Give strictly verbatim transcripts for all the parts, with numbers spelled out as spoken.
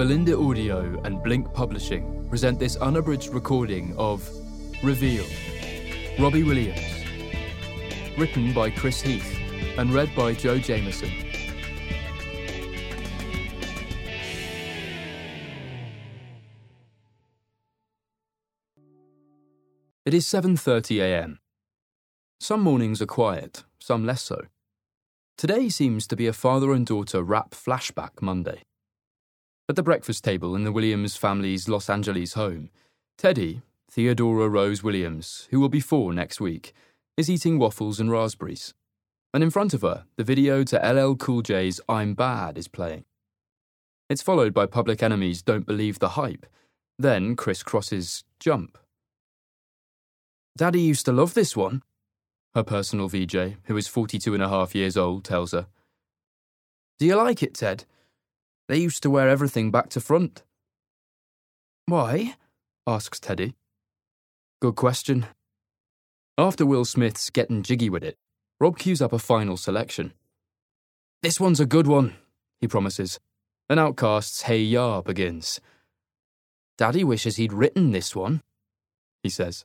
Belinda Audio and Blink Publishing present this unabridged recording of Reveal, Robbie Williams. Written by Chris Heath and read by Joe Jameson. It is seven thirty a m. Some mornings are quiet, some less so. Today seems to be a father and daughter rap flashback Monday. At the breakfast table in the Williams family's Los Angeles home, Teddy, Theodora Rose Williams, who will be four next week, is eating waffles and raspberries. And in front of her, the video to L L Cool J's I'm Bad is playing. It's followed by Public Enemy's Don't Believe the Hype, then Criss Cross's Jump. Daddy used to love this one, her personal V J, who is forty-two and a half years old, tells her. Do you like it, Ted? They used to wear everything back to front. Why? Asks Teddy. Good question. After Will Smith's Getting Jiggy With It, Rob cues up a final selection. This one's a good one, he promises, and Outkast's Hey Ya begins. Daddy wishes he'd written this one, he says.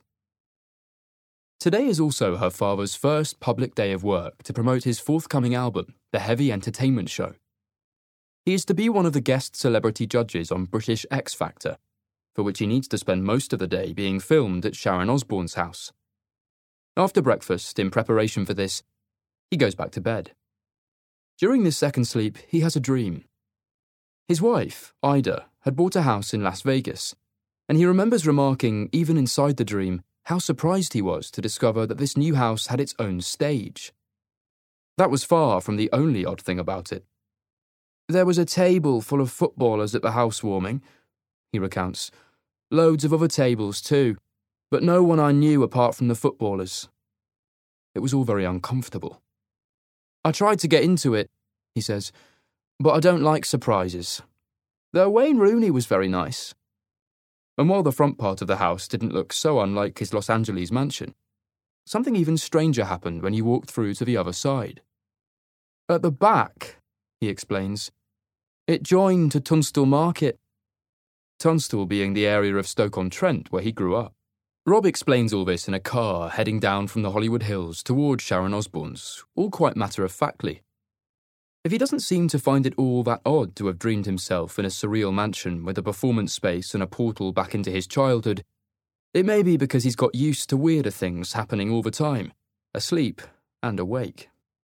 Today is also her father's first public day of work to promote his forthcoming album, The Heavy Entertainment Show. He is to be one of the guest celebrity judges on British X Factor, for which he needs to spend most of the day being filmed at Sharon Osbourne's house. After breakfast, in preparation for this, he goes back to bed. During this second sleep, he has a dream. His wife, Ida, had bought a house in Las Vegas, and he remembers remarking, even inside the dream, how surprised he was to discover that this new house had its own stage. That was far from the only odd thing about it. There was a table full of footballers at the housewarming, he recounts. Loads of other tables too, but no one I knew apart from the footballers. It was all very uncomfortable. I tried to get into it, he says, but I don't like surprises. Though Wayne Rooney was very nice. And while the front part of the house didn't look so unlike his Los Angeles mansion, something even stranger happened when he walked through to the other side. At the back, he explains, it joined to Tunstall Market. Tunstall being the area of Stoke-on-Trent where he grew up. Rob explains all this in a car heading down from the Hollywood Hills towards Sharon Osbourne's, all quite matter-of-factly. If he doesn't seem to find it all that odd to have dreamed himself in a surreal mansion with a performance space and a portal back into his childhood, it may be because he's got used to weirder things happening all the time, asleep and awake.